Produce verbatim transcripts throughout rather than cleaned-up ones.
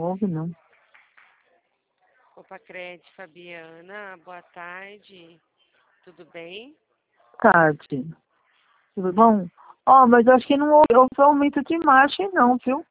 ouve, não. Opa, Crede, Fabiana, boa tarde. Tudo bem? Tarde. Tudo bom? Ó, mas eu acho que não houve houve aumento de margem, não, viu?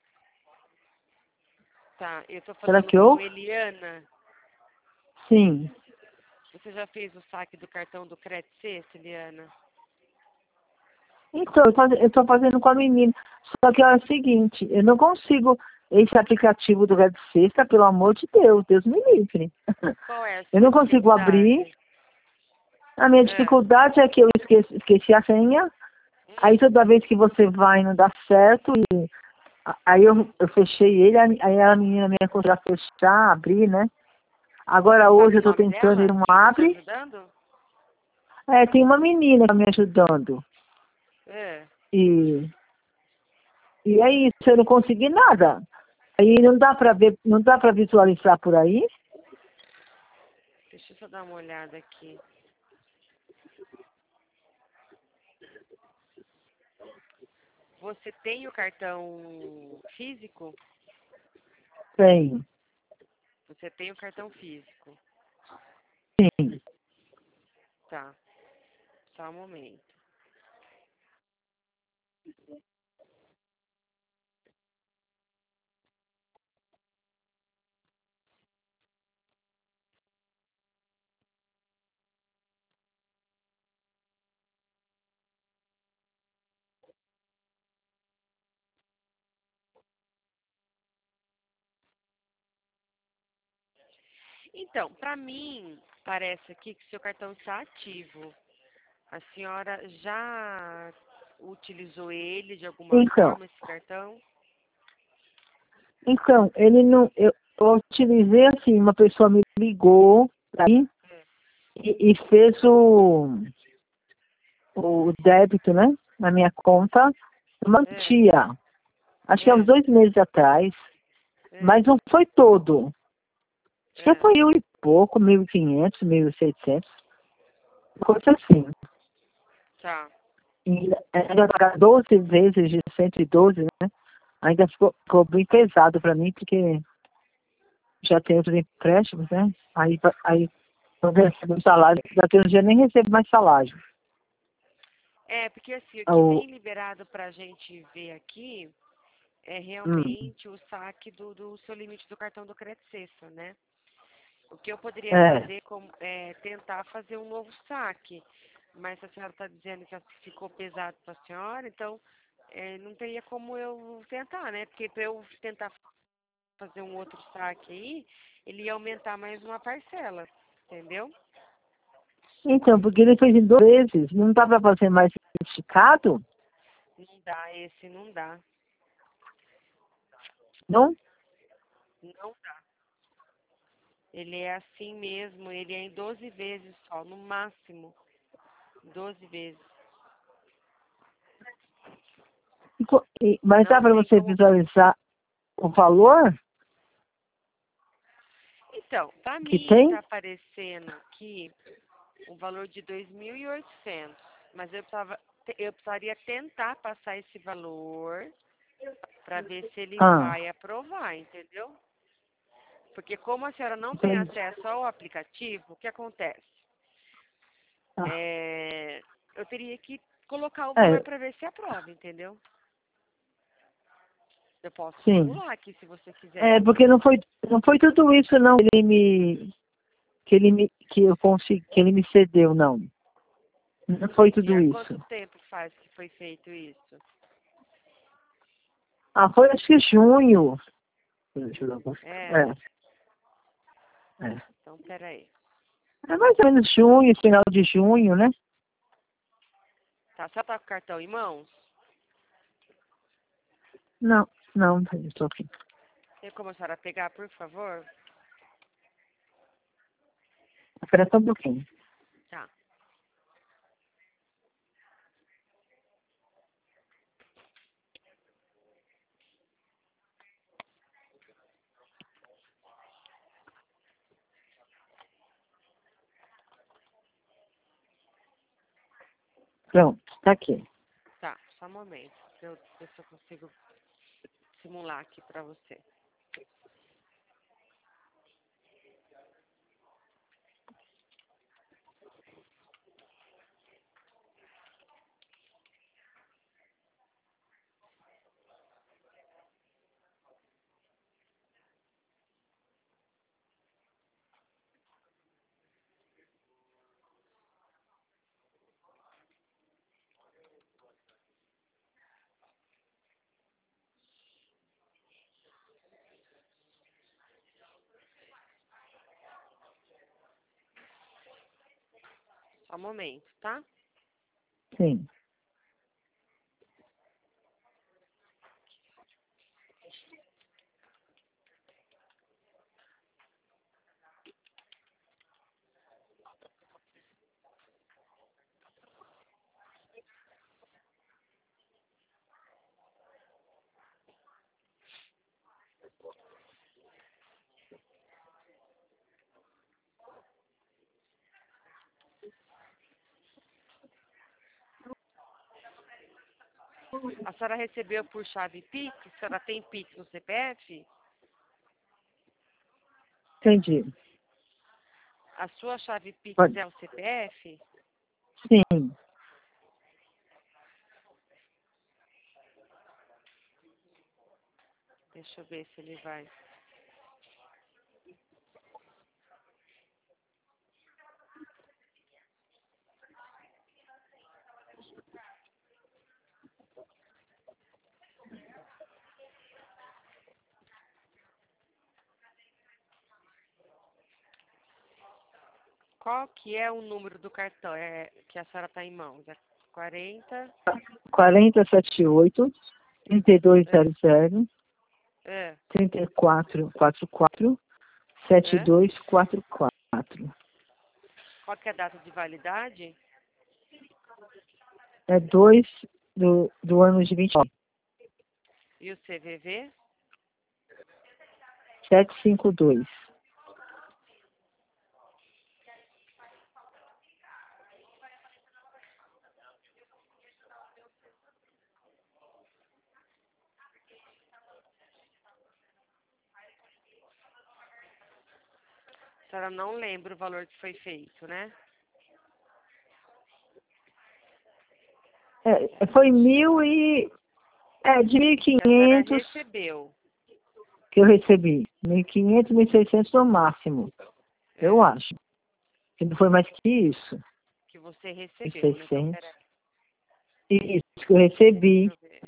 Tá, eu tô Será falando que com houve? Eliana. Sim. Você já fez o saque do cartão do Credit Sexta, Eliana? Então, eu faz- eu tô fazendo com a menina. Só que é o seguinte, eu não consigo esse aplicativo do Red Sexta, pelo amor de Deus, Deus me livre. Qual é a Eu sua não consigo abrir. dificuldade? A minha É. dificuldade é que eu esqueci, esqueci a senha. Aí Hum, toda vez que você vai não dá certo. E a- aí eu, eu fechei ele, a- aí a menina me aconselhou a fechar, abrir, né? Agora sabe hoje o eu tô nome tentando, ele dela? não Quem tá te abre. ajudando? É, tem uma menina me ajudando. É. E, e é isso, eu não consegui nada. Aí não dá pra ver, não dá pra visualizar por aí. Deixa eu só dar uma olhada aqui. Você tem o cartão físico? Tem, Você tem o cartão físico. sim. Tá. Só um momento. Então, para mim, parece aqui que seu cartão está ativo. A senhora já utilizou ele de alguma Então, forma, esse cartão? então, ele não. Eu, eu utilizei assim, uma pessoa me ligou aí e, e fez o, o débito, né? Na minha conta, uma É, tia. Acho que há uns é, dois meses atrás. é, Mas não foi todo. Acho que é. foi mil e pouco, mil e quinhentos, mil e seiscentos. Coisa assim. Tá. E ainda pagar doze vezes de cento e doze, né? Ainda ficou, ficou bem pesado para mim, porque já tem outros empréstimos, né? Aí, pa- aí quando eu recebo o salário, daqui a um dia nem recebo mais salário. É, porque assim, o que O, vem liberado para a gente ver aqui é hum, realmente o saque do, do seu limite do cartão do Credit Sexta, né? O que eu poderia é, fazer como, é tentar fazer um novo saque. Mas se a senhora está dizendo que ficou pesado para a senhora, então é, não teria como eu tentar, né? Porque para eu tentar fazer um outro saque aí, ele ia aumentar mais uma parcela, entendeu? então, porque ele fez em duas vezes, não dá para fazer mais esticado, Não dá, esse não dá. não? Não dá. Ele é assim mesmo, ele é em doze vezes só, no máximo. Doze vezes. E co- e- Mas dá Não para tem você como fazer. visualizar o valor Então, para que mim tem? tá aparecendo aqui um valor de dois mil e oitocentos, mas eu precisava, eu precisaria tentar passar esse valor para ver se ele Ah, vai aprovar, entendeu? Porque como a senhora não tem entendi. acesso ao aplicativo, o que acontece? Ah, É, eu teria que colocar o valor é, para ver se aprova, entendeu? Eu posso sim. simular aqui se você quiser. É, porque não foi, não foi tudo isso não que ele me, que ele me, que eu consegui, que ele me cedeu, não. Não foi Entendi. tudo Há isso. quanto tempo faz que foi feito isso? Ah, foi acho que junho. Deixa eu ver. É, É, é. então peraí. É mais ou menos junho, final de junho, né? Tá, só tá com o cartão em mãos? Não, não, estou aqui. Tem como a senhora pegar, por favor? Espera só um pouquinho. Tá. Pronto, tá aqui. Tá, só um momento. Pra eu ver se eu consigo simular aqui pra você. Só um momento, tá? Sim. A senhora recebeu por chave Pix? A senhora tem Pix no C P F? Entendi. A sua chave Pix Pode- é o C P F? Sim. Deixa eu ver se ele vai. Qual que é o número do cartão é, que a senhora está em mãos? É quarenta? quarenta, setenta e oito, trinta e dois zero zero, É, trinta e quatro quarenta e quatro, setenta e é. dois quarenta e quatro. Qual que é a data de validade? É dois do, do ano de vinte e nove. E o C V V? setecentos e cinquenta e dois. A senhora não lembra o valor que foi feito, né? É, foi mil e... É, de mil e Que a senhora quinhentos recebeu. que eu recebi. mil e quinhentos, mil e seiscentos no máximo, eu É, acho. Que não foi mais que isso. que você mil e recebeu, né? Então, seiscentos. peraí, Isso que eu recebi. deixa eu ver.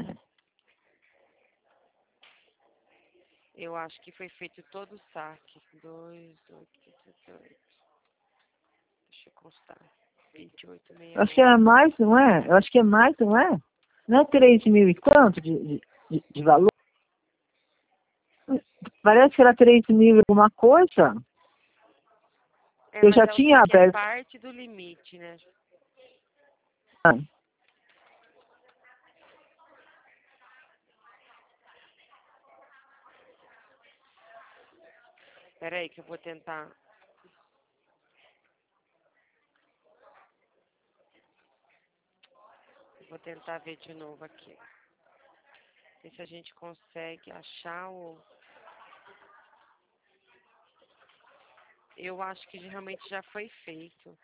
Eu acho que foi feito todo o saque. Dois, oito, oito, oito. Deixa eu constar. vinte e oito, Eu acho que era mais, não é? Eu acho que é mais, não é? Não é três mil e quanto de, de, de- de valor? Parece que era três mil e alguma coisa. É, Eu mas já é o tinha saque é aberto. parte do limite, né? Ah, Peraí que eu vou tentar. Vou tentar ver de novo aqui. Ver se a gente consegue achar o. Eu acho que realmente já foi feito.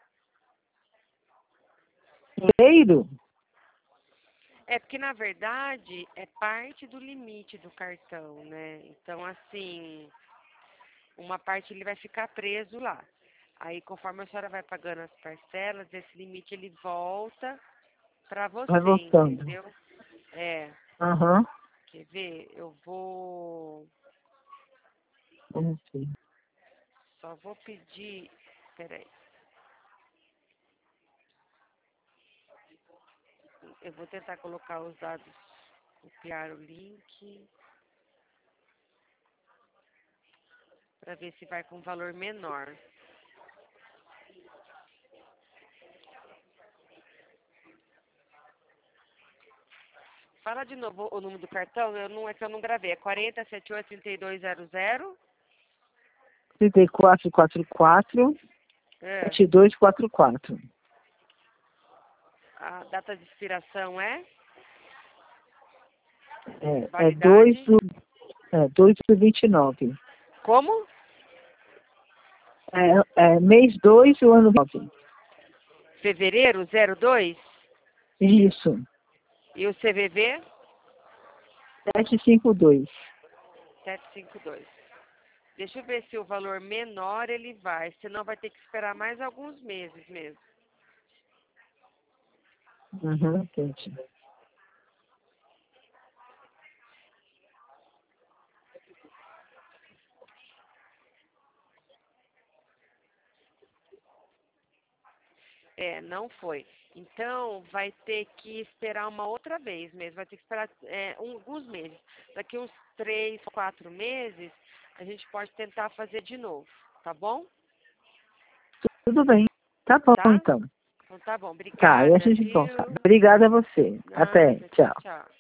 inteiro? É porque, na verdade, é parte do limite do cartão, né? Então, assim, uma parte ele vai ficar preso lá. Aí, conforme a senhora vai pagando as parcelas, esse limite ele volta para Vai você, voltando. entendeu? É, Aham. quer ver? Eu vou. Vamos ver. Só vou pedir. Peraí. Eu vou tentar colocar os dados, copiar o link, para ver se vai com um valor menor. Fala de novo o número do cartão, eu não, é que eu não gravei. É quarenta, setenta e oito, trinta e dois zero zero. trinta e quatro quarenta e quatro, É. setenta e dois quarenta e quatro. A data de expiração é? É, é dois Validade? do, é dois do vinte e nove. Como? É, é mês dois do ano nove. Fevereiro zero dois? Isso. E o C V V? setecentos e cinquenta e dois. setecentos e cinquenta e dois. Deixa eu ver se o valor menor ele vai, senão vai ter que esperar mais alguns meses mesmo. Uhum, entendi. É, não foi. Então, vai ter que esperar uma outra vez mesmo, vai ter que esperar é, um, alguns meses. Daqui uns três, quatro meses, a gente pode tentar fazer de novo, tá bom? Tudo bem. Tá bom, Tá? então. Então tá bom, Tá, e a obrigada, gente viu? volta. Obrigada a você. Até. Nada, tchau, Tchau. tchau.